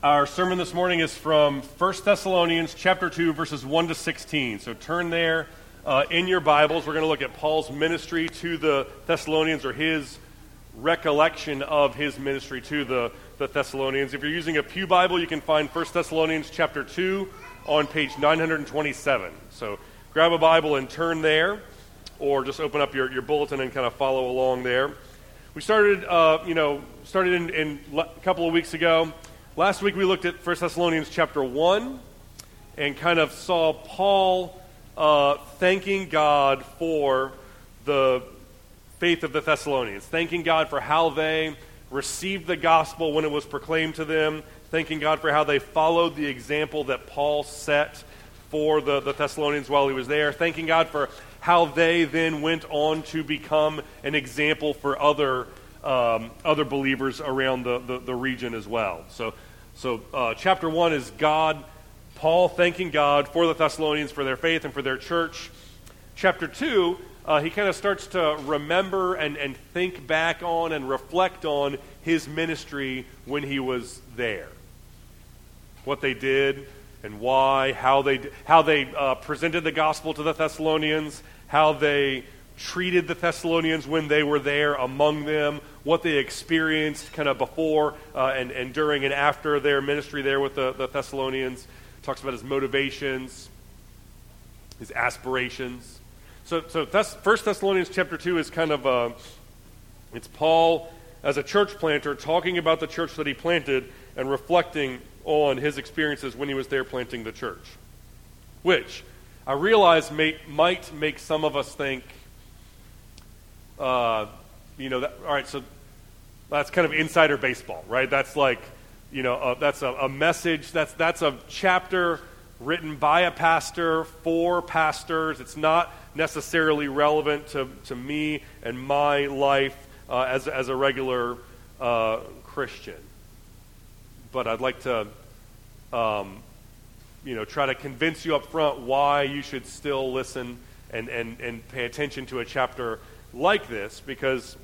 Our sermon this morning is from 1 Thessalonians chapter 2, verses 1 to 16. So turn there in your Bibles. We're going to look at Paul's ministry to the Thessalonians, or his recollection of his ministry to the Thessalonians. If you're using a pew Bible, you can find 1 Thessalonians chapter 2 on page 927. So grab a Bible and turn there, or just open up your bulletin and kind of follow along there. We started in a couple of weeks ago. Last week we looked at 1 Thessalonians chapter 1 and kind of saw Paul thanking God for the faith of the Thessalonians, thanking God for how they received the gospel when it was proclaimed to them, thanking God for how they followed the example that Paul set for the Thessalonians while he was there, thanking God for how they then went on to become an example for other believers around the region as well. So chapter 1 is Paul thanking God for the Thessalonians, for their faith and for their church. Chapter 2, he kind of starts to remember and think back on and reflect on his ministry when he was there. What they did and why, how they presented the gospel to the Thessalonians, how they treated the Thessalonians when they were there among them, what they experienced kind of before and during and after their ministry there with the Thessalonians. Talks about his motivations, his aspirations. So 1 Thessalonians chapter 2 is kind of it's Paul as a church planter talking about the church that he planted and reflecting on his experiences when he was there planting the church, which I realize might make some of us think, all right, so that's kind of insider baseball, right? That's like, that's a message, that's a chapter written by a pastor for pastors. It's not necessarily relevant to me and my life as a regular Christian. But I'd like to, try to convince you up front why you should still listen and pay attention to a chapter like this, because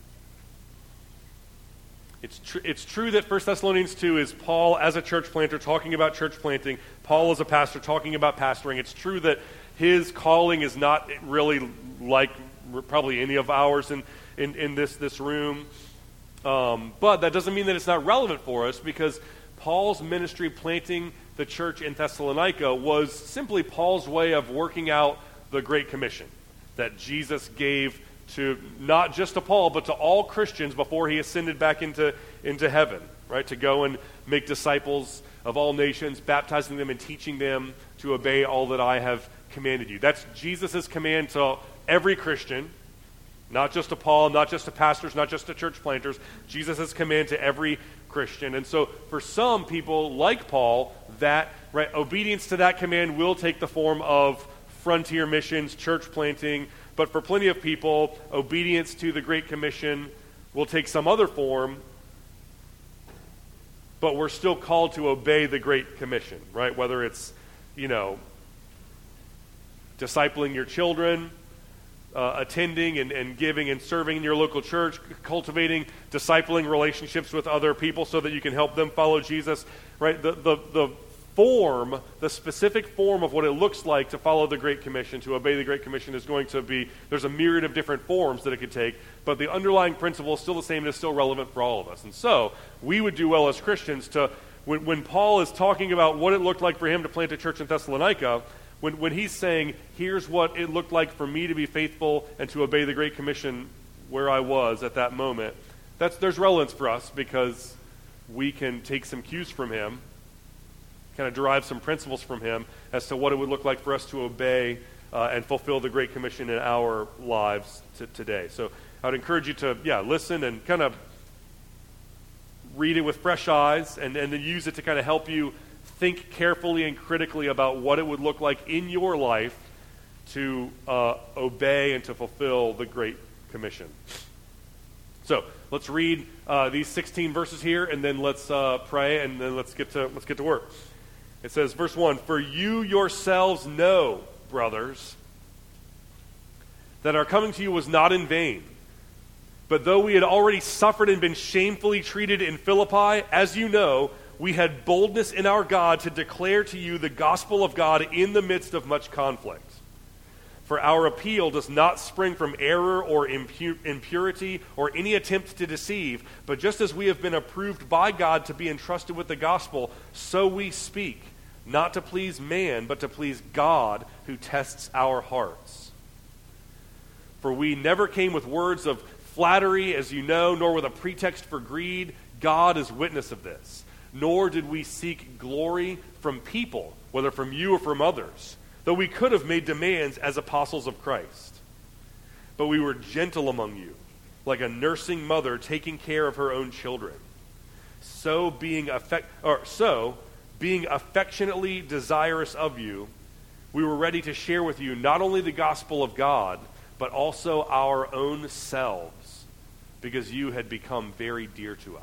it's true that 1 Thessalonians 2 is Paul as a church planter talking about church planting, Paul as a pastor talking about pastoring. It's true that his calling is not really like probably any of ours in this room, but that doesn't mean that it's not relevant for us, because Paul's ministry planting the church in Thessalonica was simply Paul's way of working out the Great Commission that Jesus gave to not just to Paul, but to all Christians before he ascended back into heaven, right? To go and make disciples of all nations, baptizing them and teaching them to obey all that I have commanded you. That's Jesus' command to every Christian, not just to Paul, not just to pastors, not just to church planters. Jesus' command to every Christian. And so for some people like Paul, that obedience to that command will take the form of frontier missions, church planting. But for plenty of people, obedience to the Great Commission will take some other form, but we're still called to obey the Great Commission, right? Whether it's, discipling your children, attending and giving and serving in your local church, cultivating, discipling relationships with other people so that you can help them follow Jesus, right? The specific form of what it looks like to follow the Great Commission, to obey the Great Commission, is going to be, there's a myriad of different forms that it could take, but the underlying principle is still the same and is still relevant for all of us. And so, we would do well as Christians to, when Paul is talking about what it looked like for him to plant a church in Thessalonica, when he's saying, here's what it looked like for me to be faithful and to obey the Great Commission where I was at that moment, there's relevance for us, because we can take some cues from him, kind of derive some principles from him as to what it would look like for us to obey and fulfill the Great Commission in our lives today. So I would encourage you to, listen and kind of read it with fresh eyes and then use it to kind of help you think carefully and critically about what it would look like in your life to obey and to fulfill the Great Commission. So let's read these 16 verses here, and then let's pray, and then let's get to work. It says, verse 1, "For you yourselves know, brothers, that our coming to you was not in vain. But though we had already suffered and been shamefully treated in Philippi, as you know, we had boldness in our God to declare to you the gospel of God in the midst of much conflict. For our appeal does not spring from error or impurity or any attempt to deceive, but just as we have been approved by God to be entrusted with the gospel, so we speak, not to please man, but to please God who tests our hearts. For we never came with words of flattery, as you know, nor with a pretext for greed. God is witness of this. Nor did we seek glory from people, whether from you or from others, though we could have made demands as apostles of Christ. But we were gentle among you, like a nursing mother taking care of her own children. So being affectionately desirous of you, we were ready to share with you not only the gospel of God, but also our own selves, because you had become very dear to us.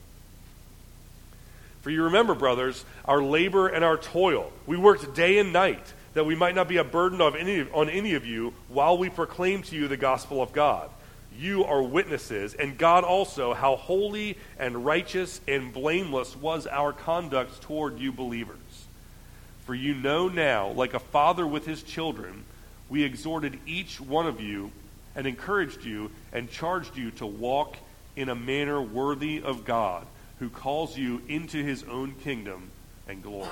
For you remember, brothers, our labor and our toil. We worked day and night, that we might not be a burden on any of you while we proclaim to you the gospel of God. You are witnesses, and God also, how holy and righteous and blameless was our conduct toward you believers. For you know now, like a father with his children, we exhorted each one of you and encouraged you and charged you to walk in a manner worthy of God, who calls you into his own kingdom and glory.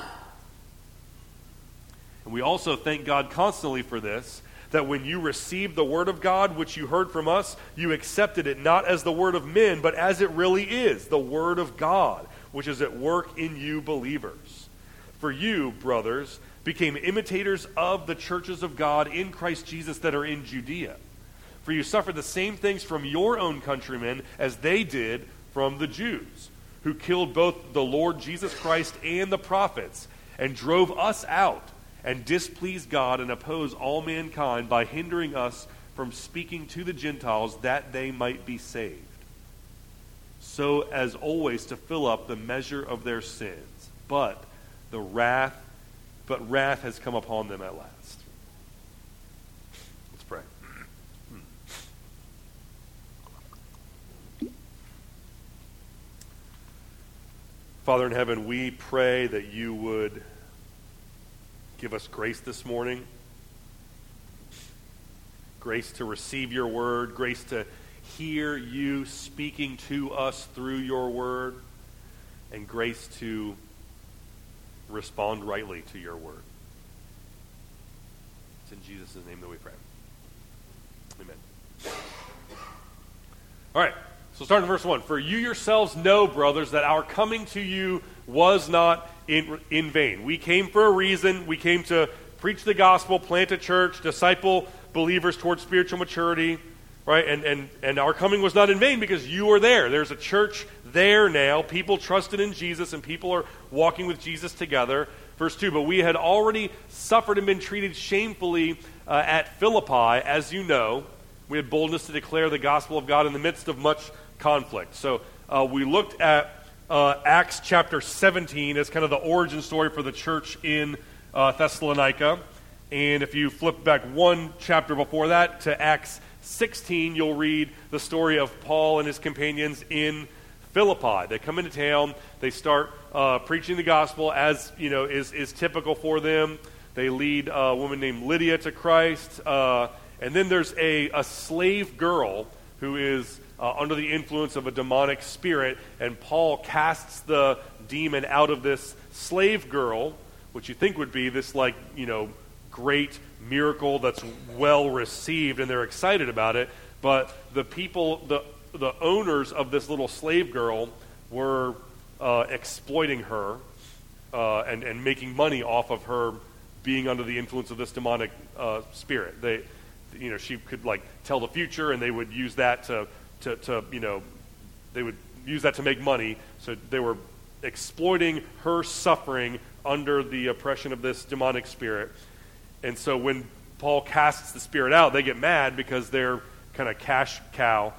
And we also thank God constantly for this, that when you received the word of God, which you heard from us, you accepted it not as the word of men, but as it really is, the word of God, which is at work in you believers. For you, brothers, became imitators of the churches of God in Christ Jesus that are in Judea. For you suffered the same things from your own countrymen as they did from the Jews, who killed both the Lord Jesus Christ and the prophets, and drove us out, and displeased God and opposed all mankind by hindering us from speaking to the Gentiles that they might be saved, so as always to fill up the measure of their sins. But wrath has come upon them at last. Let's pray. Father in heaven, we pray that you would give us grace this morning, grace to receive your word, grace to hear you speaking to us through your word, and grace to respond rightly to your word. It's in Jesus' name that we pray. Amen. All right, so starting in verse 1. For you yourselves know, brothers, that our coming to you was not in vain. We came for a reason. We came to preach the gospel, plant a church, disciple believers towards spiritual maturity, right? And our coming was not in vain because you are there. There's a church there now. People trusted in Jesus, and people are walking with Jesus together. Verse 2, but we had already suffered and been treated shamefully at Philippi, as you know. We had boldness to declare the gospel of God in the midst of much conflict. So we looked at Acts chapter 17 as kind of the origin story for the church in Thessalonica. And if you flip back one chapter before that to Acts 16, you'll read the story of Paul and his companions in Philippi. They come into town, they start preaching the gospel as is typical for them. They lead a woman named Lydia to Christ. And then there's a slave girl who is under the influence of a demonic spirit, and Paul casts the demon out of this slave girl, which you think would be this great miracle that's well received, and they're excited about it. But the people, the owners of this little slave girl were exploiting her and making money off of her being under the influence of this demonic spirit. She could tell the future, and they would use that to they would use that to make money. So they were exploiting her suffering under the oppression of this demonic spirit. And so when Paul casts the spirit out, they get mad because they're kind of cash cow.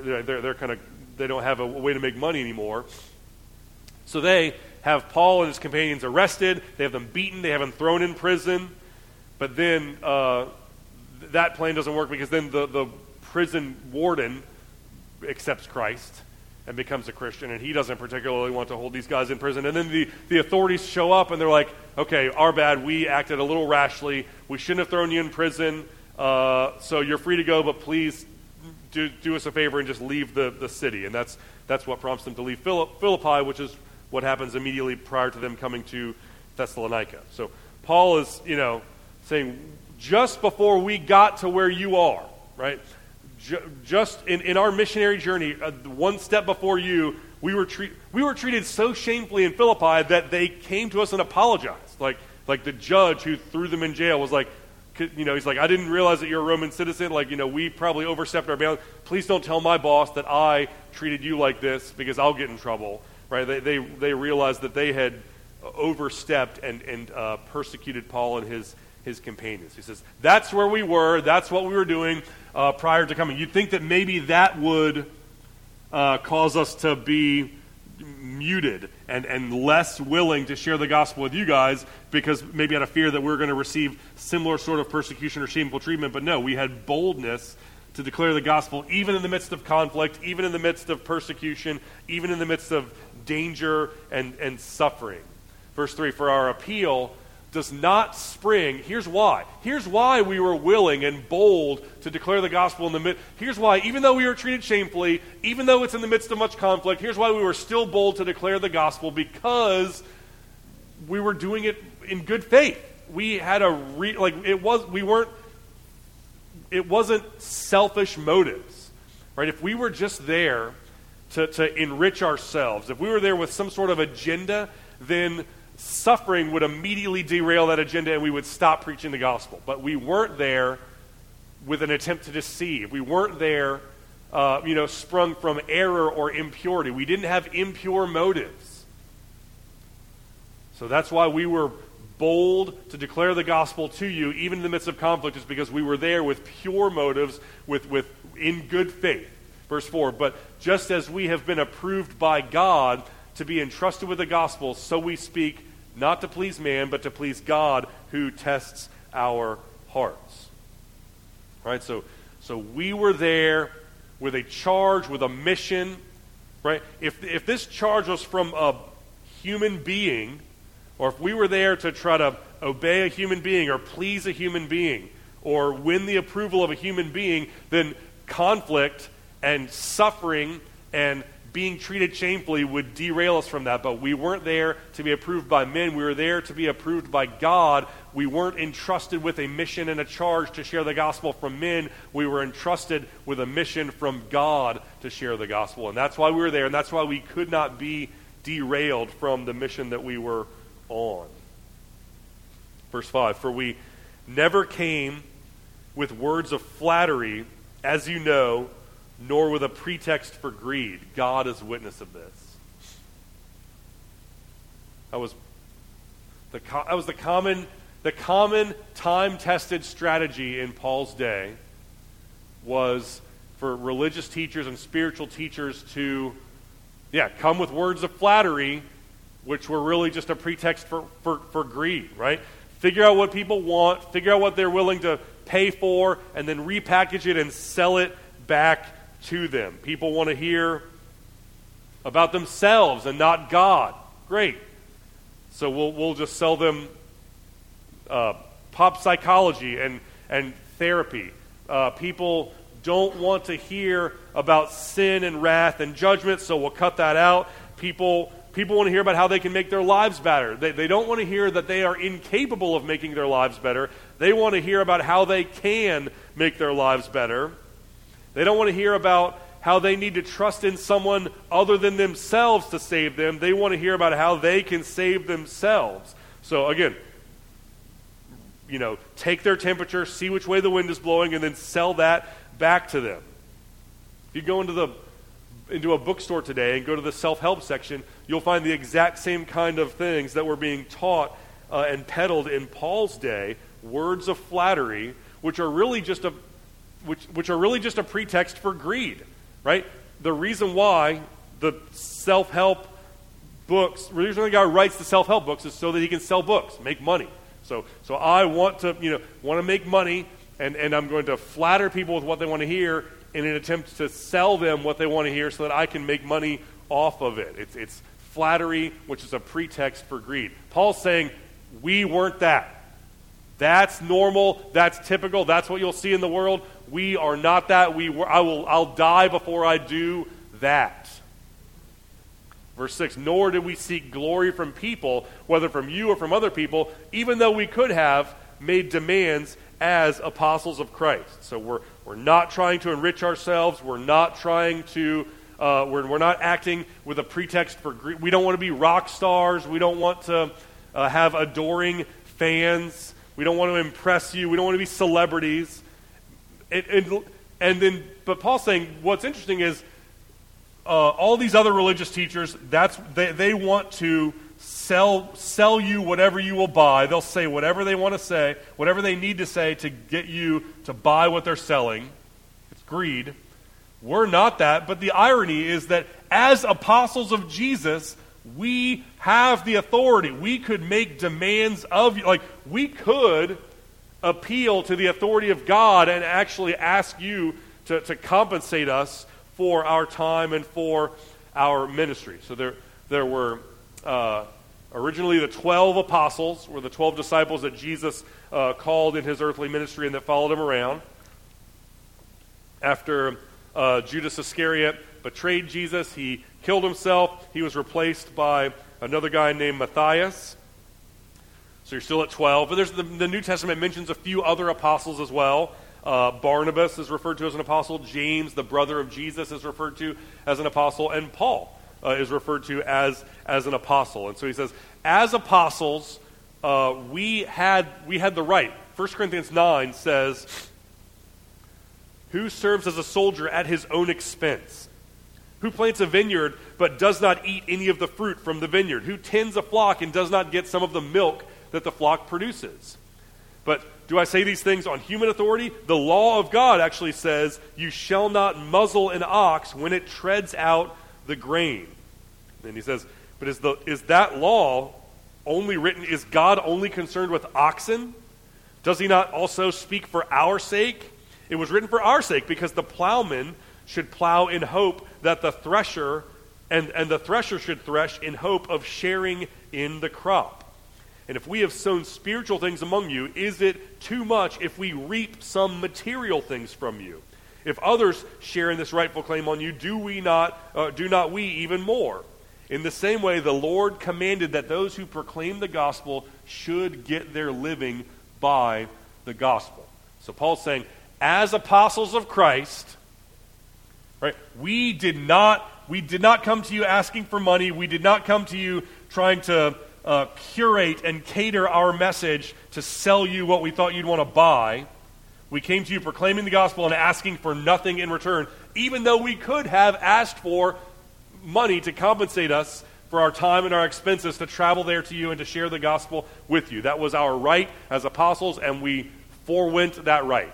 They don't have a way to make money anymore. So they have Paul and his companions arrested. They have them beaten. They have them thrown in prison. But then that plan doesn't work because then the prison warden accepts Christ. and becomes a Christian, and he doesn't particularly want to hold these guys in prison. And then the authorities show up, and they're like, okay, our bad, we acted a little rashly, we shouldn't have thrown you in prison, so you're free to go, but please do us a favor and just leave the city. And that's what prompts them to leave Philippi, which is what happens immediately prior to them coming to Thessalonica. So Paul is, saying, just before we got to where you are, right? Just in our missionary journey, one step before you, we were treated so shamefully in Philippi that they came to us and apologized. Like the judge who threw them in jail was like, he's like, I didn't realize that you're a Roman citizen. Like, we probably overstepped our bounds. Please don't tell my boss that I treated you like this because I'll get in trouble. Right? They realized that they had overstepped and persecuted Paul and his companions. He says, that's where we were. That's what we were doing prior to coming. You'd think that maybe that would cause us to be muted and less willing to share the gospel with you guys, because maybe out of fear that we're going to receive similar sort of persecution or shameful treatment. But no, we had boldness to declare the gospel even in the midst of conflict, even in the midst of persecution, even in the midst of danger and suffering. Verse 3, for our appeal does not spring. Here's why. Here's why we were willing and bold to declare the gospel in the midst. Here's why, even though we were treated shamefully, even though it's in the midst of much conflict, here's why we were still bold to declare the gospel, because we were doing it in good faith. We had it wasn't selfish motives, right? If we were just there to enrich ourselves, if we were there with some sort of agenda, then suffering would immediately derail that agenda and we would stop preaching the gospel. But we weren't there with an attempt to deceive. We weren't there, sprung from error or impurity. We didn't have impure motives. So that's why we were bold to declare the gospel to you, even in the midst of conflict, is because we were there with pure motives, in good faith. Verse 4, but just as we have been approved by God to be entrusted with the gospel, so we speak, not to please man, but to please God, who tests our hearts. Right? So we were there with a charge, with a mission. Right? If this charge was from a human being, or if we were there to try to obey a human being or please a human being or win the approval of a human being, then conflict and suffering and being treated shamefully would derail us from that. But we weren't there to be approved by men. We were there to be approved by God. We weren't entrusted with a mission and a charge to share the gospel from men. We were entrusted with a mission from God to share the gospel. And that's why we were there, and that's why we could not be derailed from the mission that we were on. Verse 5, for we never came with words of flattery, as you know, nor with a pretext for greed. God is witness of this. That was the common time-tested strategy in Paul's day, was for religious teachers and spiritual teachers to, come with words of flattery, which were really just a pretext for greed, right? Figure out what people want, figure out what they're willing to pay for, and then repackage it and sell it back to them. People want to hear about themselves and not God. Great. So we'll just sell them pop psychology and therapy. People don't want to hear about sin and wrath and judgment, so we'll cut that out. People want to hear about how they can make their lives better. They don't want to hear that they are incapable of making their lives better. They want to hear about how they can make their lives better. They don't want to hear about how they need to trust in someone other than themselves to save them. They want to hear about how they can save themselves. So again, take their temperature, see which way the wind is blowing, and then sell that back to them. If you go into a bookstore today and go to the self-help section, you'll find the exact same kind of things that were being taught and peddled in Paul's day, words of flattery, which are really just a pretext for greed, right? The reason why the self-help books, the reason the guy writes the self-help books is so that he can sell books, make money. So I want to make money, and I'm going to flatter people with what they want to hear, in an attempt to sell them what they want to hear so that I can make money off of it. It's flattery, which is a pretext for greed. Paul's saying, we weren't that. That's normal, that's typical, that's what you'll see in the world. We are not that. I'll die before I do that. Verse 6, nor did we seek glory from people, whether from you or from other people, even though we could have made demands as apostles of Christ. So we're not trying to enrich ourselves. We're not trying to, we're not acting with a pretext for greed. We don't want to be rock stars. We don't want to have adoring fans. We don't want to impress you. We don't want to be celebrities. But Paul's saying what's interesting is all these other religious teachers, they want to sell you whatever you will buy. They'll say whatever they want to say, whatever they need to say to get you to buy what they're selling. It's greed. We're not that, but the irony is that as apostles of Jesus, we have the authority. We could make demands of you. Like, we could appeal to the authority of God and actually ask you to compensate us for our time and for our ministry. So there were originally the 12 apostles, were the 12 disciples that Jesus called in his earthly ministry and that followed him around. After Judas Iscariot betrayed Jesus, he killed himself. He was replaced by another guy named Matthias. So you're still at 12. But there's the New Testament mentions a few other apostles as well. Barnabas is referred to as an apostle. James, the brother of Jesus, is referred to as an apostle. And Paul is referred to as an apostle. And so he says, as apostles, we had the right. 1 Corinthians 9 says, who serves as a soldier at his own expense? Who plants a vineyard but does not eat any of the fruit from the vineyard? Who tends a flock and does not get some of the milk that the flock produces? But do I say these things on human authority? The law of God actually says, you shall not muzzle an ox when it treads out the grain. And he says, but is that law only written, is God only concerned with oxen? Does he not also speak for our sake? It was written for our sake, because the plowman should plow in hope that the thresher, and the thresher should thresh in hope of sharing in the crop. And if we have sown spiritual things among you, is it too much if we reap some material things from you? If others share in this rightful claim on you, do not we even more? In the same way, the Lord commanded that those who proclaim the gospel should get their living by the gospel. So Paul's saying, as apostles of Christ, right, we did not come to you asking for money. We did not come to you trying to curate and cater our message to sell you what we thought you'd want to buy. We came to you proclaiming the gospel and asking for nothing in return, even though we could have asked for money to compensate us for our time and our expenses to travel there to you and to share the gospel with you. That was our right as apostles, and we forewent that right.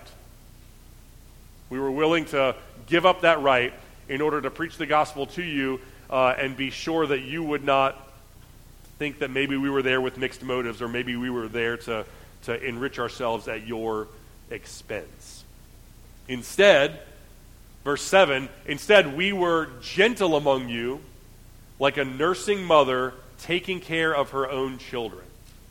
We were willing to give up that right in order to preach the gospel to you and be sure that you would not think that maybe we were there with mixed motives, or maybe we were there to enrich ourselves at your expense. Instead, verse 7, instead we were gentle among you, like a nursing mother taking care of her own children.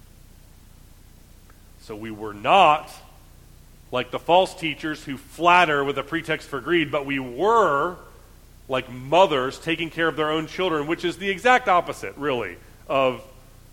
So we were not like the false teachers who flatter with a pretext for greed, but we were like mothers taking care of their own children, which is the exact opposite, really, of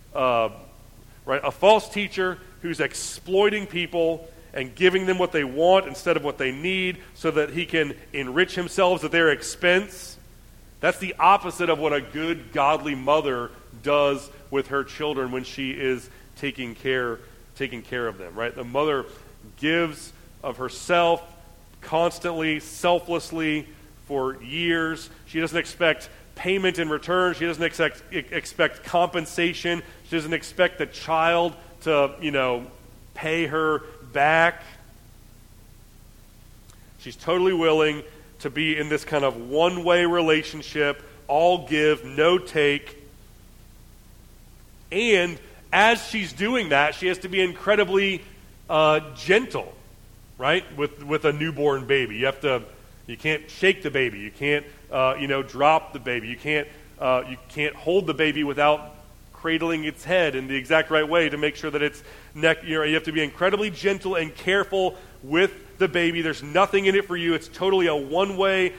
a false teacher who's exploiting people and giving them what they want instead of what they need so that he can enrich himself at their expense. That's the opposite of what a good, godly mother does with her children when she is taking care of them, right? The mother gives of herself constantly, selflessly, for years. She doesn't expect payment in return. She doesn't expect compensation. She doesn't expect the child to, pay her back. She's totally willing to be in this kind of one-way relationship, all give, no take. And as she's doing that, she has to be incredibly gentle, right? With a newborn baby. You have to You can't shake the baby. You can't, drop the baby. You can't hold the baby without cradling its head in the exact right way to make sure that its neck, you have to be incredibly gentle and careful with the baby. There's nothing in it for you. It's totally a one-way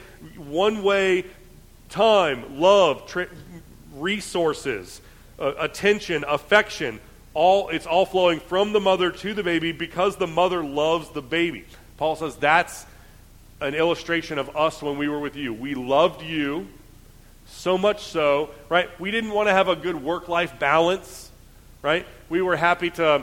time, love, resources, attention, affection. It's all flowing from the mother to the baby because the mother loves the baby. Paul says that's an illustration of us when we were with you. We loved you so much so, right? We didn't want to have a good work-life balance, right? We were happy to,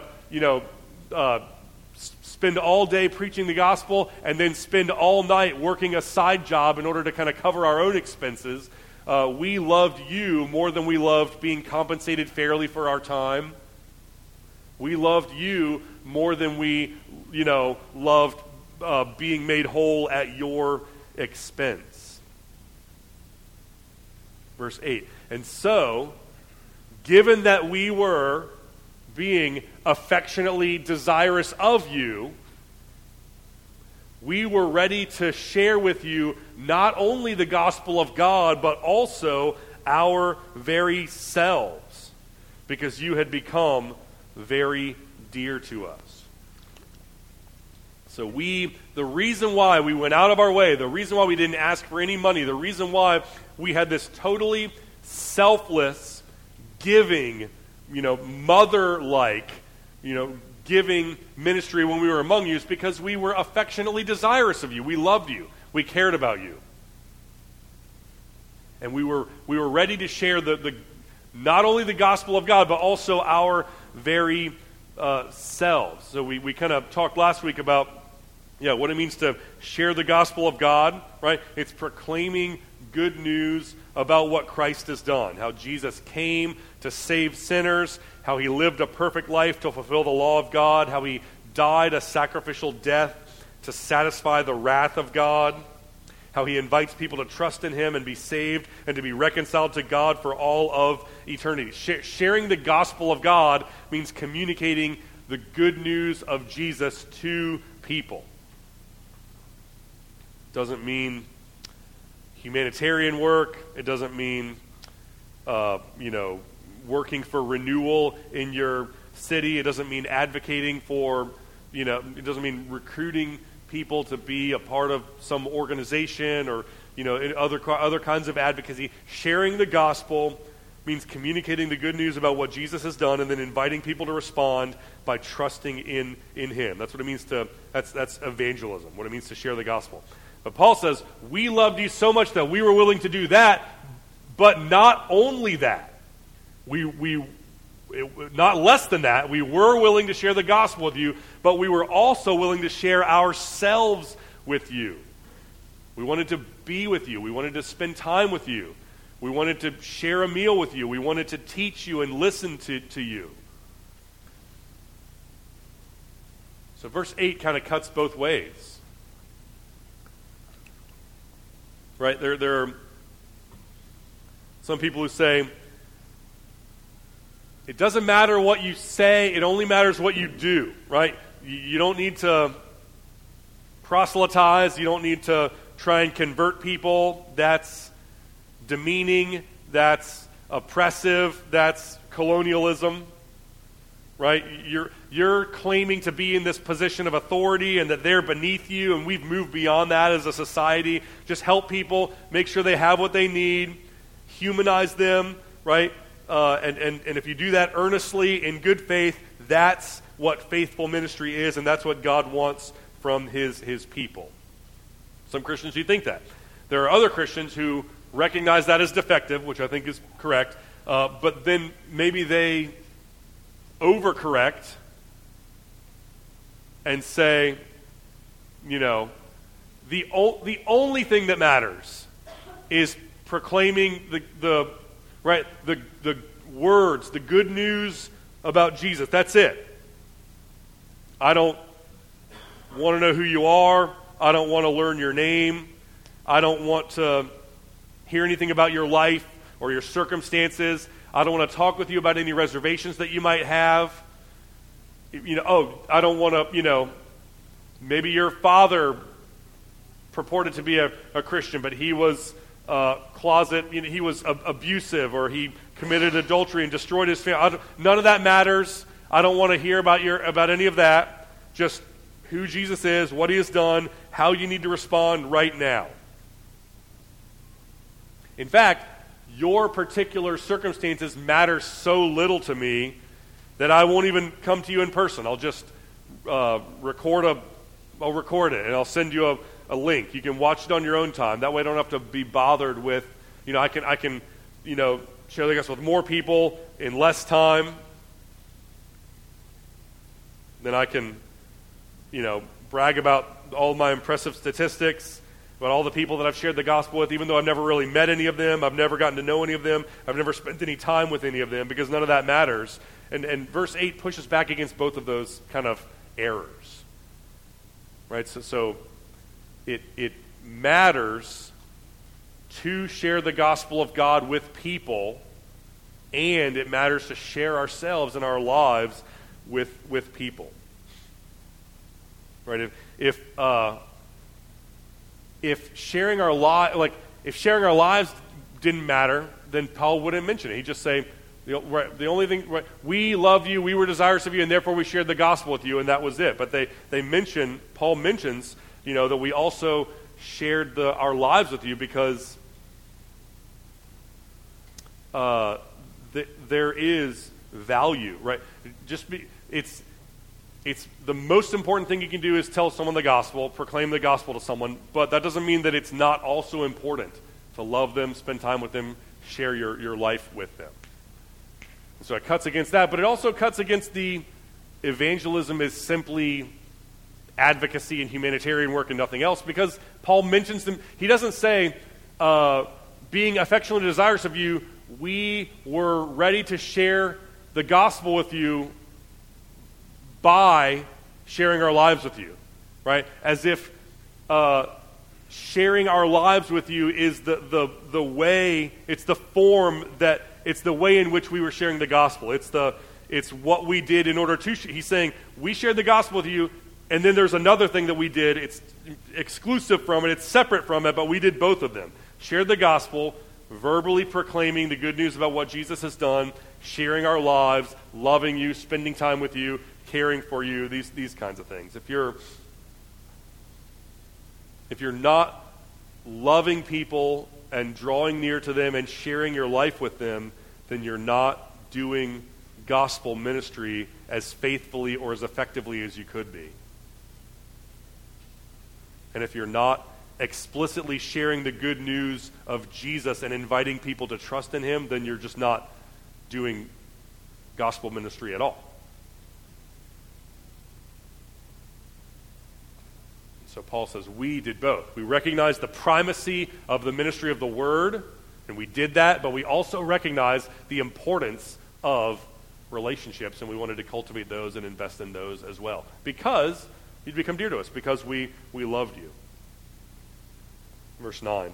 spend all day preaching the gospel and then spend all night working a side job in order to kind of cover our own expenses. We loved you more than we loved being compensated fairly for our time. We loved you more than we, loved being made whole at your expense. Verse 8. And so, given that we were being affectionately desirous of you, we were ready to share with you not only the gospel of God, but also our very selves, because you had become very dear to us. So the reason why we went out of our way, the reason why we didn't ask for any money, the reason why we had this totally selfless, giving, mother-like, giving ministry when we were among you is because we were affectionately desirous of you. We loved you. We cared about you. And we were ready to share the not only the gospel of God, but also our very selves. So we kind of talked last week about what it means to share the gospel of God, right? It's proclaiming good news about what Christ has done, how Jesus came to save sinners, how he lived a perfect life to fulfill the law of God, how he died a sacrificial death to satisfy the wrath of God, how he invites people to trust in him and be saved and to be reconciled to God for all of eternity. Sharing the gospel of God means communicating the good news of Jesus to people. Doesn't mean humanitarian work. It doesn't mean, working for renewal in your city. It doesn't mean advocating for, it doesn't mean recruiting people to be a part of some organization or, other kinds of advocacy. Sharing the gospel means communicating the good news about what Jesus has done and then inviting people to respond by trusting in him. That's what it means that's evangelism, what it means to share the gospel. But Paul says, we loved you so much that we were willing to do that, but not only that. Not less than that. We were willing to share the gospel with you, but we were also willing to share ourselves with you. We wanted to be with you. We wanted to spend time with you. We wanted to share a meal with you. We wanted to teach you and listen to you. So verse 8 kind of cuts both ways. Right? There are some people who say, it doesn't matter what you say, it only matters what you do, right? You don't need to proselytize, you don't need to try and convert people. That's demeaning, that's oppressive, that's colonialism, right? You're claiming to be in this position of authority and that they're beneath you, and we've moved beyond that as a society. Just help people, make sure they have what they need, humanize them, right? And if you do that earnestly in good faith, that's what faithful ministry is, and that's what God wants from his people. Some Christians do think that. There are other Christians who recognize that as defective, which I think is correct, but then maybe they overcorrect and say, the only thing that matters is proclaiming the words, the good news about Jesus. That's it. I don't want to know who you are. I don't want to learn your name. I don't want to hear anything about your life or your circumstances. I don't want to talk with you about any reservations that you might have. I don't want to, maybe your father purported to be a Christian, but he was he was abusive, or he committed adultery and destroyed his family. None of that matters. I don't want to hear about any of that. Just who Jesus is, what he has done, how you need to respond right now. In fact, your particular circumstances matter so little to me that I won't even come to you in person. I'll just record it, and I'll send you a link. You can watch it on your own time. That way I don't have to be bothered with, I can share the gospel with more people in less time. Then I can, brag about all my impressive statistics, about all the people that I've shared the gospel with, even though I've never really met any of them, I've never gotten to know any of them, I've never spent any time with any of them, because none of that matters. And verse 8 pushes back against both of those kind of errors. Right? So it matters to share the gospel of God with people, and it matters to share ourselves and our lives with people. Right? If sharing our lives didn't matter, then Paul wouldn't mention it. He'd just say, the only thing, right, we love you, we were desirous of you, and therefore we shared the gospel with you, and that was it. But Paul mentions, that we also shared our lives with you because there is value, right? It's the most important thing you can do is tell someone the gospel, proclaim the gospel to someone, but that doesn't mean that it's not also important to love them, spend time with them, share your life with them. So it cuts against that, but it also cuts against the evangelism is simply advocacy and humanitarian work and nothing else, because Paul mentions them. He doesn't say, being affectionately desirous of you, we were ready to share the gospel with you by sharing our lives with you, right? As if sharing our lives with you is the way, it's the form that, it's the way in which we were sharing the gospel. It's what we did in order to, he's saying, we shared the gospel with you, and then there's another thing that we did. It's exclusive from it, it's separate from it, but we did both of them. Shared the gospel, verbally proclaiming the good news about what Jesus has done, sharing our lives, loving you, spending time with you, caring for you, these kinds of things. If you're not loving people and drawing near to them and sharing your life with them, then you're not doing gospel ministry as faithfully or as effectively as you could be. And if you're not explicitly sharing the good news of Jesus and inviting people to trust in him, then you're just not doing gospel ministry at all. So Paul says we did both. We recognized the primacy of the ministry of the word, and we did that, but we also recognized the importance of relationships, and we wanted to cultivate those and invest in those as well, because you'd become dear to us, because we loved you. Verse 9. It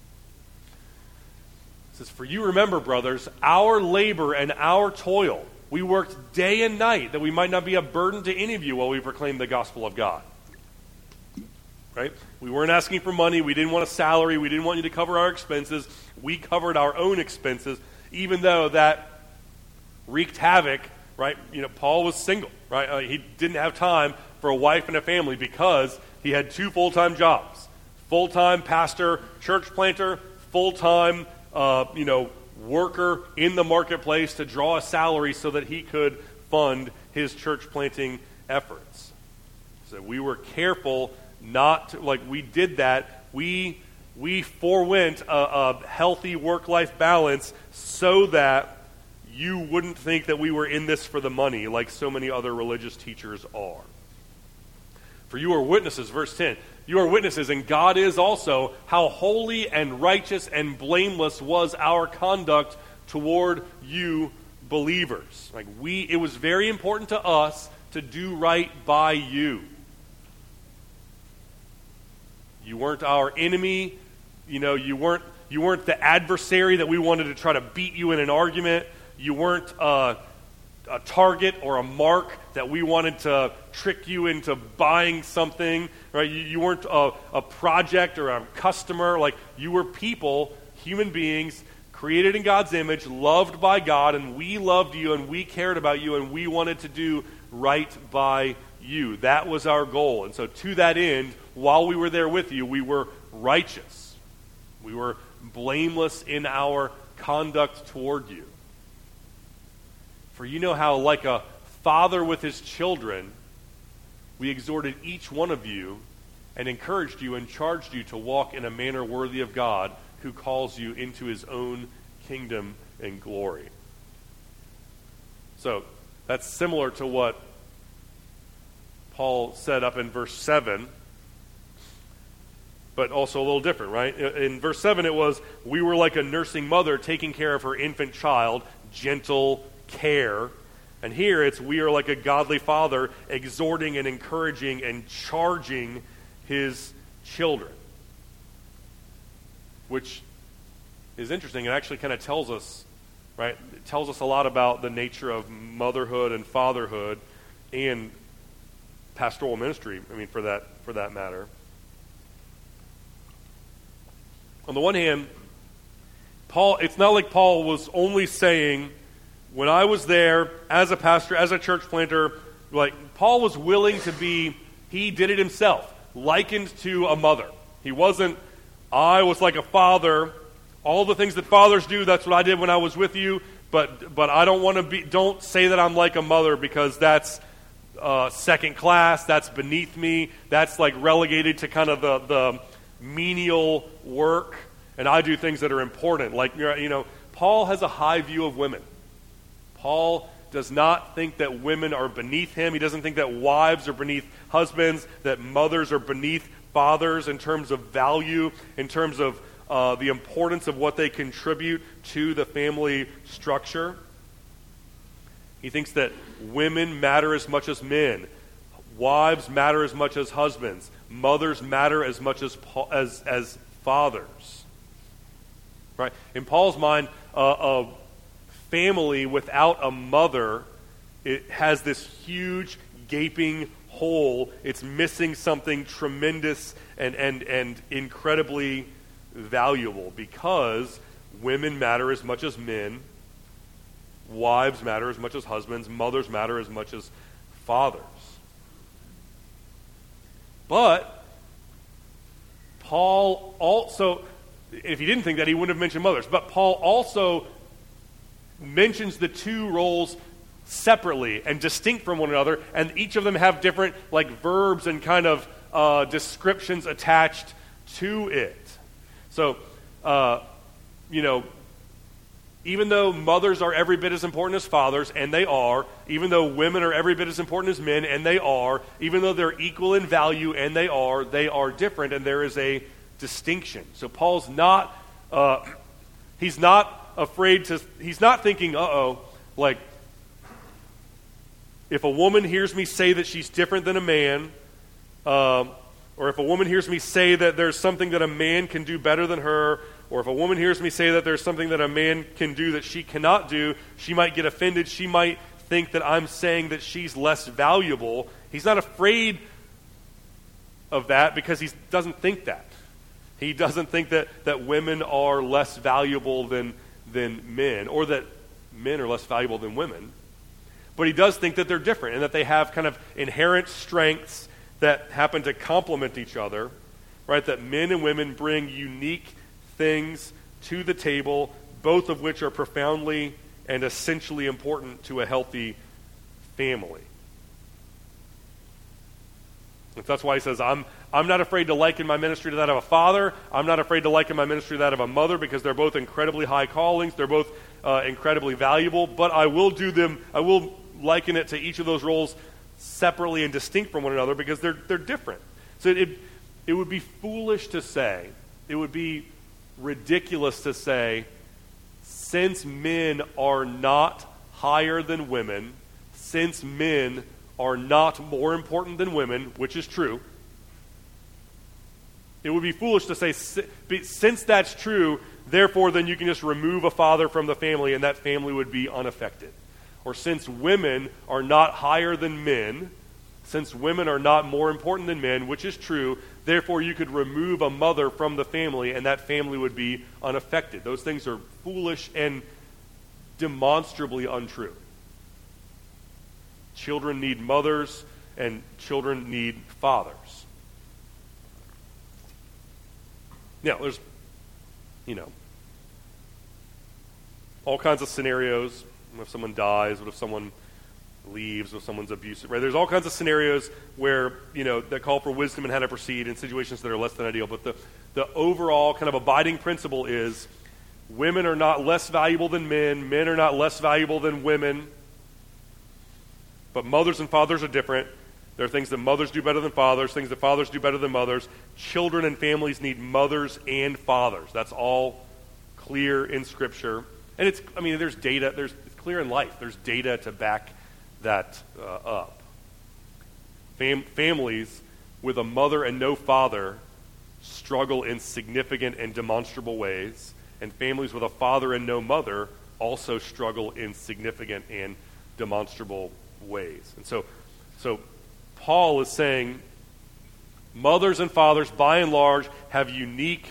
says, "For you remember, brothers, our labor and our toil. We worked day and night that we might not be a burden to any of you while we proclaim the gospel of God." Right? We weren't asking for money. We didn't want a salary. We didn't want you to cover our expenses. We covered our own expenses, even though that wreaked havoc, right? Paul was single, right? He didn't have time for a wife and a family because he had 2 full-time jobs. Full-time pastor, church planter, full-time, worker in the marketplace to draw a salary so that he could fund his church planting efforts. So we were careful not to, we did that. We forewent a healthy work-life balance so that you wouldn't think that we were in this for the money like so many other religious teachers are. For you are witnesses, verse 10, you are witnesses, and God is also, how holy and righteous and blameless was our conduct toward you believers. It was very important to us to do right by you. You weren't our enemy. You weren't the adversary that we wanted to try to beat you in an argument. You weren't a a target or a mark that we wanted to trick you into buying something, right? You weren't a project or a customer. Like, you were people, human beings, created in God's image, loved by God, and we loved you, and we cared about you, and we wanted to do right by you. That was our goal. And so to that end, while we were there with you, we were righteous. We were blameless in our conduct toward you. For you know how, like a father with his children, we exhorted each one of you and encouraged you and charged you to walk in a manner worthy of God, who calls you into his own kingdom and glory. So that's similar to what Paul said up in verse 7, but also a little different, right? In verse 7 it was, we were like a nursing mother taking care of her infant child, gentle care. And here it's, we are like a godly father exhorting and encouraging and charging his children. Which is interesting. It actually kind of tells us, right? It tells us a lot about the nature of motherhood and fatherhood and pastoral ministry, for that matter. On the one hand, it's not like Paul was only saying, when I was there as a pastor, as a church planter, like, Paul was willing to be, he did it himself, likened to a mother. He wasn't, I was like a father, all the things that fathers do, that's what I did when I was with you, but I don't want to be, don't say that I'm like a mother, because that's second class, that's beneath me, that's like relegated to kind of the menial work, and I do things that are important. Like, Paul has a high view of women. Paul does not think that women are beneath him. He doesn't think that wives are beneath husbands, that mothers are beneath fathers in terms of value, in terms of the importance of what they contribute to the family structure. He thinks that women matter as much as men. Wives matter as much as husbands. Mothers matter as much as fathers. Right? In Paul's mind, a family without a mother, it has this huge gaping hole. It's missing something tremendous and incredibly valuable, because women matter as much as men, wives matter as much as husbands, mothers matter as much as fathers. But Paul also, if he didn't think that, he wouldn't have mentioned mothers, but Paul also mentions the two roles separately and distinct from one another, and each of them have different verbs and kind of descriptions attached to it. So, even though mothers are every bit as important as fathers, and they are, even though women are every bit as important as men, and they are, even though they're equal in value, and they are different, and there is a distinction. So Paul's not, he's not afraid to, he's not thinking, if a woman hears me say that she's different than a man, or if a woman hears me say that there's something that a man can do better than her, or if a woman hears me say that there's something that a man can do that she cannot do, she might get offended. She might think that I'm saying that she's less valuable. He's not afraid of that because he doesn't think that. He doesn't think that women are less valuable than men, or that men are less valuable than women. But he does think that they're different and that they have kind of inherent strengths that happen to complement each other, right? That men and women bring unique things to the table, both of which are profoundly and essentially important to a healthy family. And that's why he says, I'm not afraid to liken my ministry to that of a father. I'm not afraid to liken my ministry to that of a mother, because they're both incredibly high callings. They're both incredibly valuable. But I will liken it to each of those roles separately and distinct from one another, because they're different. So it would be foolish to say, it would be ridiculous to say, since men are not higher than women, since men are not more important than women, which is true, it would be foolish to say, since that's true, therefore then you can just remove a father from the family and that family would be unaffected. or since women are not higher than men, since women are not more important than men, which is true, therefore you could remove a mother from the family and that family would be unaffected. Those things are foolish and demonstrably untrue. Children need mothers and children need fathers. Now, there's, all kinds of scenarios. What if someone dies? What if someone leaves? What if someone's abusive? Right? There's all kinds of scenarios where, that call for wisdom and how to proceed in situations that are less than ideal. But the overall kind of abiding principle is women are not less valuable than men. Men are not less valuable than women. But mothers and fathers are different. There are things that mothers do better than fathers, things that fathers do better than mothers. Children and families need mothers and fathers. That's all clear in Scripture. And there's data, it's clear in life. There's data to back that up. Families with a mother and no father struggle in significant and demonstrable ways. And families with a father and no mother also struggle in significant and demonstrable ways. And so Paul is saying mothers and fathers, by and large, have unique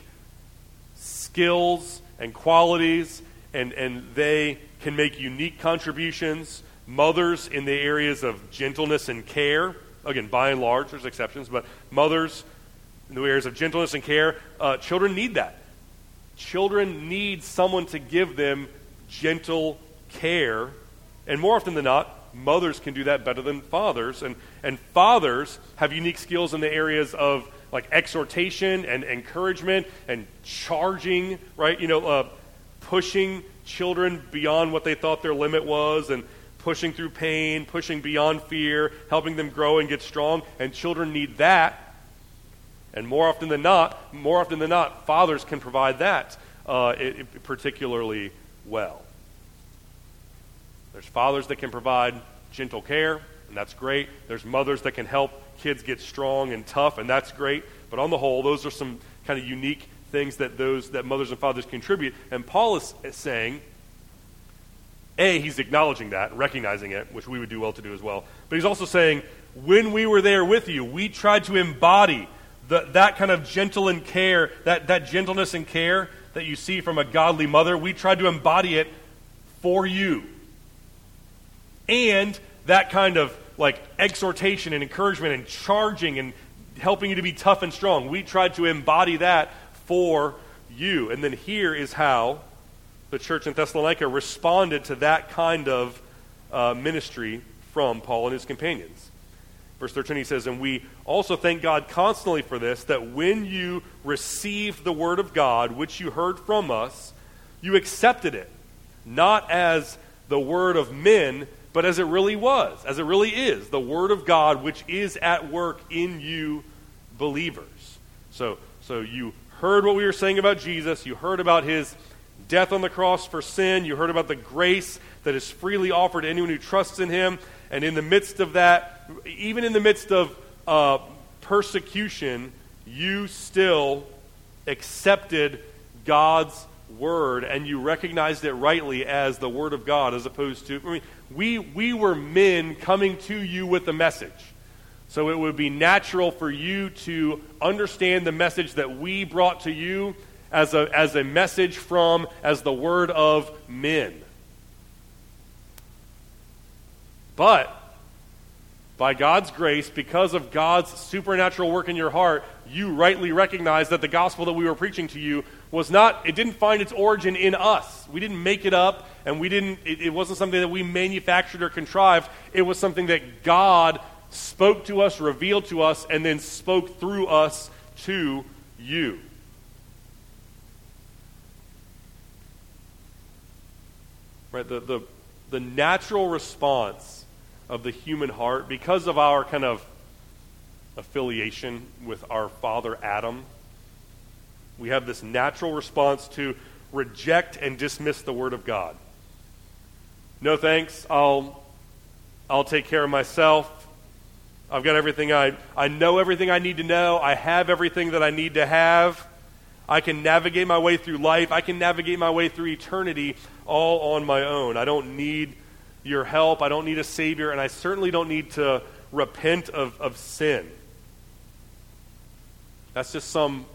skills and qualities, and they can make unique contributions. Mothers in the areas of gentleness and care, again, by and large, there's exceptions, but mothers in the areas of gentleness and care, children need that. Children need someone to give them gentle care, and more often than not, mothers can do that better than fathers, and fathers have unique skills in the areas of like exhortation and encouragement and charging, right? Pushing children beyond what they thought their limit was, and pushing through pain, pushing beyond fear, helping them grow and get strong, and children need that. And more often than not, fathers can provide that particularly well. There's fathers that can provide gentle care, and that's great. There's mothers that can help kids get strong and tough, and that's great. But on the whole, those are some kind of unique things that mothers and fathers contribute. And Paul is saying, he's acknowledging that, recognizing it, which we would do well to do as well. But he's also saying, when we were there with you, we tried to embody that kind of gentle and care, that gentleness and care that you see from a godly mother. We tried to embody it for you. And that kind of like exhortation and encouragement and charging and helping you to be tough and strong. We tried to embody that for you. And then here is how the church in Thessalonica responded to that kind of ministry from Paul and his companions. Verse 13, he says, "And we also thank God constantly for this, that when you received the word of God, which you heard from us, you accepted it, not as the word of men, but as it really was, as it really is, the word of God, which is at work in you believers." So you heard what we were saying about Jesus. You heard about his death on the cross for sin. You heard about the grace that is freely offered to anyone who trusts in him. And in the midst of that, even in the midst of persecution, you still accepted God's word, and you recognized it rightly as the word of God, as opposed to, we were men coming to you with the message. So it would be natural for you to understand the message that we brought to you as a message as the word of men. But by God's grace, because of God's supernatural work in your heart, you rightly recognize that the gospel that we were preaching to you it didn't find its origin in us. We didn't make it up, and it wasn't something that we manufactured or contrived. It was something that God spoke to us, revealed to us, and then spoke through us to you. Right? The natural response of the human heart, because of our kind of affiliation with our father Adam, we have this natural response to reject and dismiss the word of God. No thanks, I'll take care of myself. I've got everything I know everything I need to know. I have everything that I need to have. I can navigate my way through life. I can navigate my way through eternity all on my own. I don't need your help. I don't need a Savior, and I certainly don't need to repent of sin. That's just something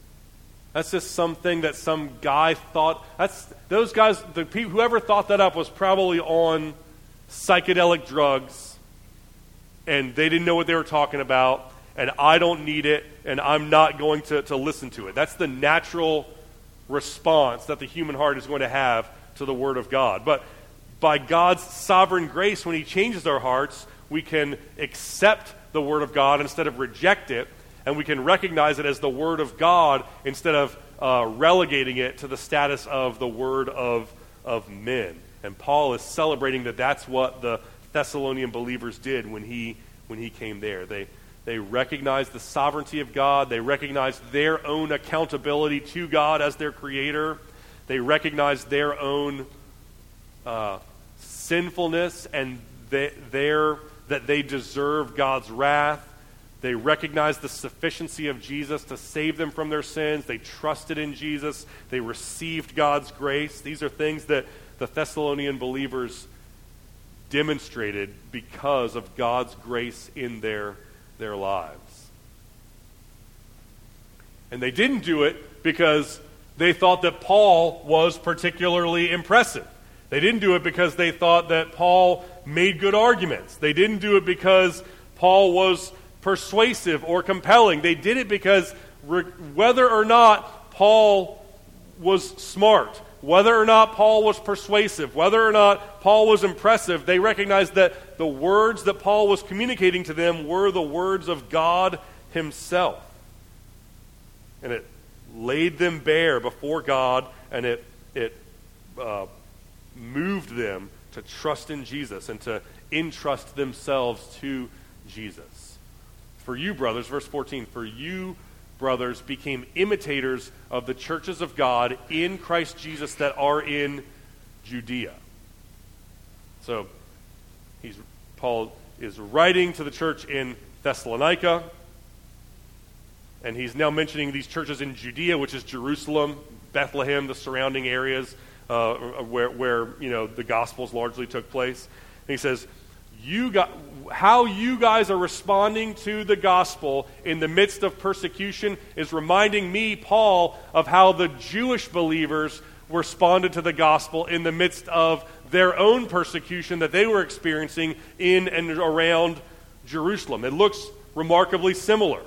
that some guy thought. Those guys, whoever thought that up was probably on psychedelic drugs, and they didn't know what they were talking about, and I don't need it, and I'm not going to listen to it. That's the natural response that the human heart is going to have to the Word of God. But by God's sovereign grace, when He changes our hearts, we can accept the Word of God instead of reject it, and we can recognize it as the Word of God instead of relegating it to the status of the Word of men. And Paul is celebrating that that's what the Thessalonian believers did when he came there. They recognized the sovereignty of God. They recognized their own accountability to God as their creator. They recognized their own sinfulness and that they deserve God's wrath. They recognized the sufficiency of Jesus to save them from their sins. They trusted in Jesus. They received God's grace. These are things that the Thessalonian believers demonstrated because of God's grace in their lives. And they didn't do it because they thought that Paul was particularly impressive. They didn't do it because they thought that Paul made good arguments. They didn't do it because Paul was persuasive or compelling. They did it because whether or not Paul was smart, whether or not Paul was persuasive, whether or not Paul was impressive, they recognized that the words that Paul was communicating to them were the words of God Himself. And it laid them bare before God, and it moved them to trust in Jesus and to entrust themselves to Jesus. For you, brothers, verse 14, for you, brothers, became imitators of the churches of God in Christ Jesus that are in Judea. So, Paul is writing to the church in Thessalonica, and he's now mentioning these churches in Judea, which is Jerusalem, Bethlehem, the surrounding areas where the Gospels largely took place. And he says, how you guys are responding to the gospel in the midst of persecution is reminding me, Paul, of how the Jewish believers responded to the gospel in the midst of their own persecution that they were experiencing in and around Jerusalem. It looks remarkably similar.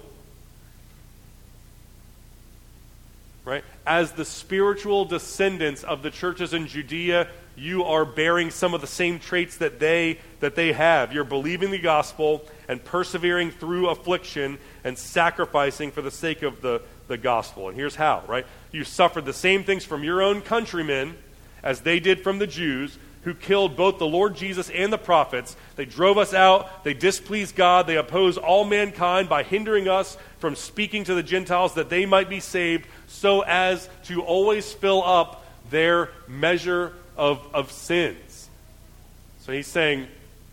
Right? As the spiritual descendants of the churches in Judea, you are bearing some of the same traits that they have. You're believing the gospel and persevering through affliction and sacrificing for the sake of the gospel. And here's how, right? You suffered the same things from your own countrymen as they did from the Jews, who killed both the Lord Jesus and the prophets. They drove us out. They displeased God. They oppose all mankind by hindering us from speaking to the Gentiles that they might be saved, so as to always fill up their measure of sins. So he's saying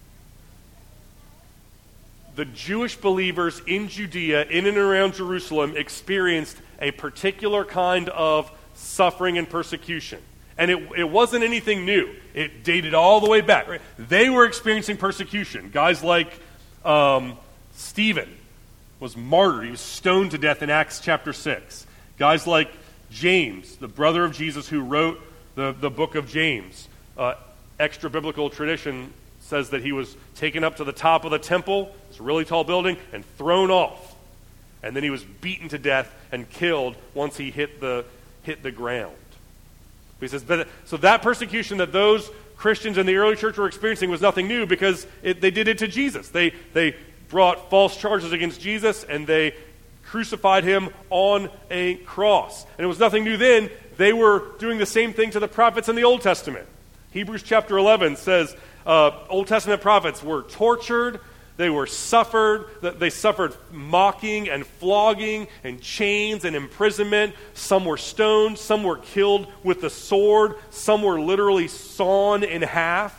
the Jewish believers in Judea, in and around Jerusalem, experienced a particular kind of suffering and persecution. And it wasn't anything new. It dated all the way back. Right? They were experiencing persecution. Guys like Stephen was martyred. He was stoned to death in Acts chapter 6. Guys like James, the brother of Jesus who wrote the book of James. Extra-biblical tradition says that he was taken up to the top of the temple, it's a really tall building, and thrown off. And then he was beaten to death and killed once he hit the ground. He says, so that persecution that those Christians in the early church were experiencing was nothing new because they did it to Jesus. They brought false charges against Jesus and they crucified him on a cross. And it was nothing new then. They were doing the same thing to the prophets in the Old Testament. Hebrews chapter 11 says Old Testament prophets were tortured, they suffered mocking and flogging and chains and imprisonment. Some were stoned, some were killed with the sword, some were literally sawn in half.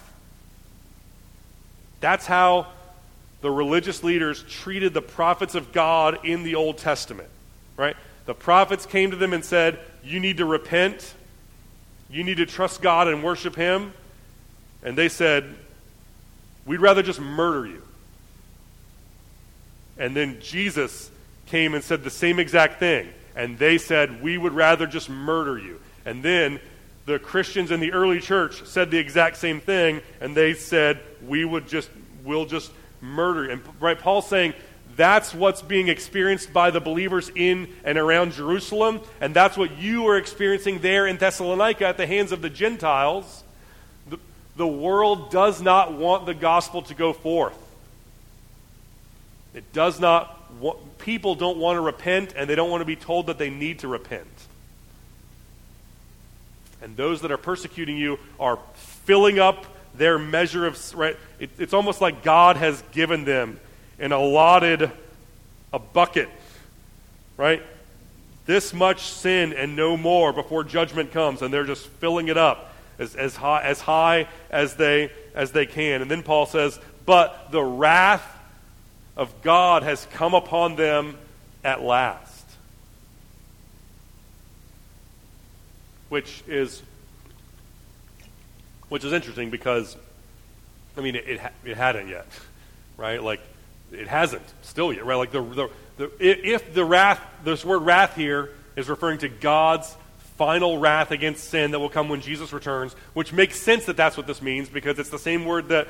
That's how the religious leaders treated the prophets of God in the Old Testament, right? The prophets came to them and said, you need to repent, you need to trust God and worship Him. And they said, We'd rather just murder you. And then Jesus came and said the same exact thing. And they said, we would rather just murder you. And then the Christians in the early church said the exact same thing, and they said, we'll just murder you. And right, Paul's saying that's what's being experienced by the believers in and around Jerusalem, and that's what you are experiencing there in Thessalonica at the hands of the Gentiles. The world does not want the gospel to go forth. It does not want, people don't want to repent, and they don't want to be told that they need to repent. And those that are persecuting you are filling up their measure of, right? It's almost like God has given them and allotted a bucket, right? This much sin and no more before judgment comes, and they're just filling it up as high as they can. And then Paul says, but the wrath of God has come upon them at last. Which is interesting because, I mean, it hadn't yet, right? Like, it hasn't still yet, right? Like if the wrath, this word wrath here is referring to God's final wrath against sin that will come when Jesus returns, which makes sense that that's what this means because it's the same word that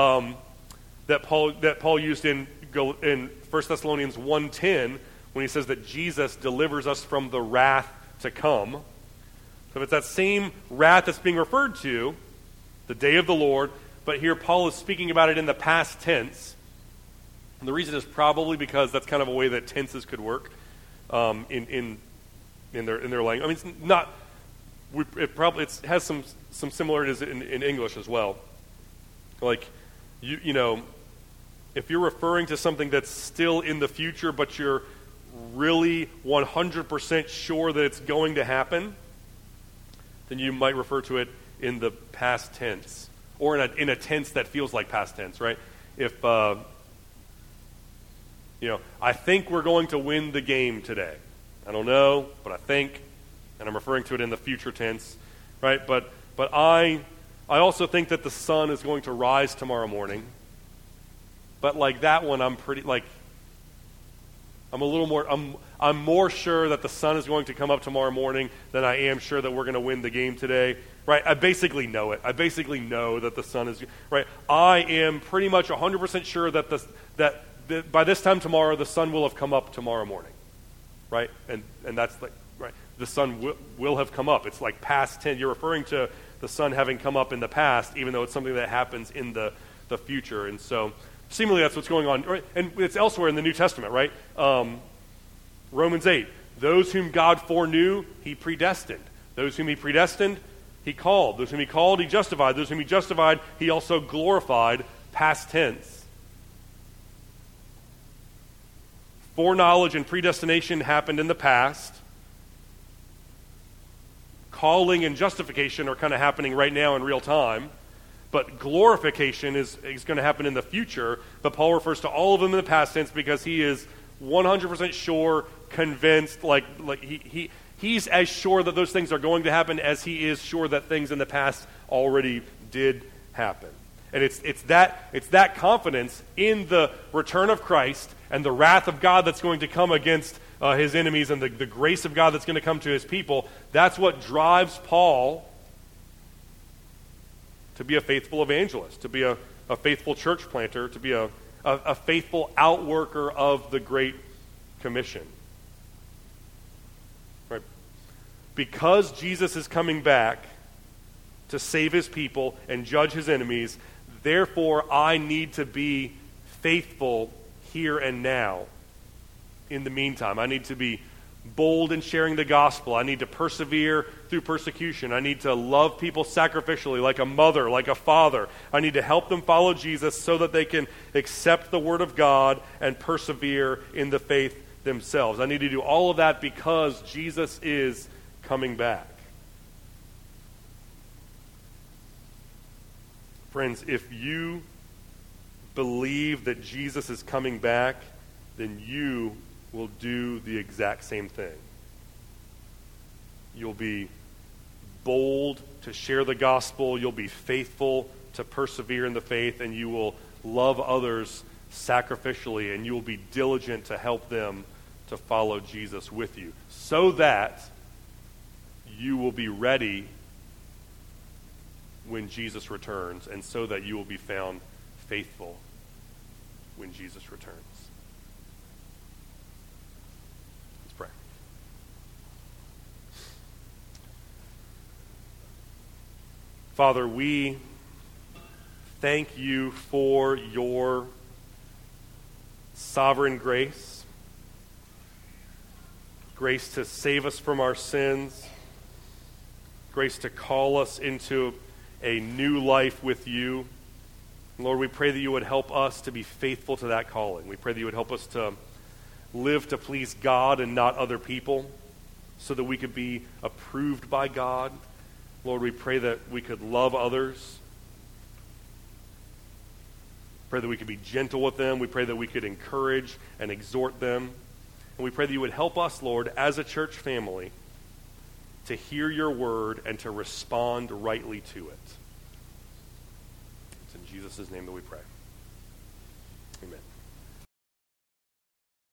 Paul used in 1 Thessalonians 1:10 when he says that Jesus delivers us from the wrath to come. So it's that same wrath that's being referred to, the day of the Lord, but here Paul is speaking about it in the past tense. And the reason is probably because that's kind of a way that tenses could work in their language. I mean, it's not. It has some similarities in English as well. Like you know, if you're referring to something that's still in the future, but you're really 100% sure that it's going to happen, then you might refer to it in the past tense, or in a tense that feels like past tense, right? If I think we're going to win the game today. I don't know, but I think, and I'm referring to it in the future tense, right? But I also think that the sun is going to rise tomorrow morning. But like that one, I'm more sure that the sun is going to come up tomorrow morning than I am sure that we're going to win the game today, right? I basically know it. I basically know that the sun is, right? I am pretty much 100% sure that by this time tomorrow, the sun will have come up tomorrow morning, right? And that's like, right? The sun will have come up. It's like past tense. You're referring to the sun having come up in the past, even though it's something that happens in the future. And so seemingly that's what's going on. Right? And it's elsewhere in the New Testament, right? Romans 8, those whom God foreknew, he predestined. Those whom he predestined, he called. Those whom he called, he justified. Those whom he justified, he also glorified, past tense. Foreknowledge and predestination happened in the past. Calling and justification are kind of happening right now in real time. But glorification is going to happen in the future. But Paul refers to all of them in the past tense because he is 100% sure, convinced, he's as sure that those things are going to happen as he is sure that things in the past already did happen. And it's that confidence in the return of Christ and the wrath of God that's going to come against his enemies and the grace of God that's going to come to his people. That's what drives Paul to be a faithful evangelist, to be a faithful church planter, to be a faithful outworker of the Great Commission. Right? Because Jesus is coming back to save his people and judge his enemies, therefore I need to be faithful here and now. In the meantime, I need to be bold in sharing the gospel. I need to persevere through persecution. I need to love people sacrificially, like a mother, like a father. I need to help them follow Jesus so that they can accept the word of God and persevere in the faith themselves. I need to do all of that because Jesus is coming back. Friends, if you believe that Jesus is coming back, then you will do the exact same thing. You'll be bold to share the gospel. You'll be faithful to persevere in the faith, and you will love others sacrificially, and you will be diligent to help them to follow Jesus with you, so that you will be ready when Jesus returns, and so that you will be found faithful when Jesus returns. Let's pray. Father, we thank you for your sovereign grace, grace to save us from our sins, grace to call us into a new life with you. Lord, we pray that you would help us to be faithful to that calling. We pray that you would help us to live to please God and not other people, so that we could be approved by God. Lord, we pray that we could love others. Pray that we could be gentle with them. We pray that we could encourage and exhort them. And we pray that you would help us, Lord, as a church family, to hear your word and to respond rightly to it. It's in Jesus' name that we pray.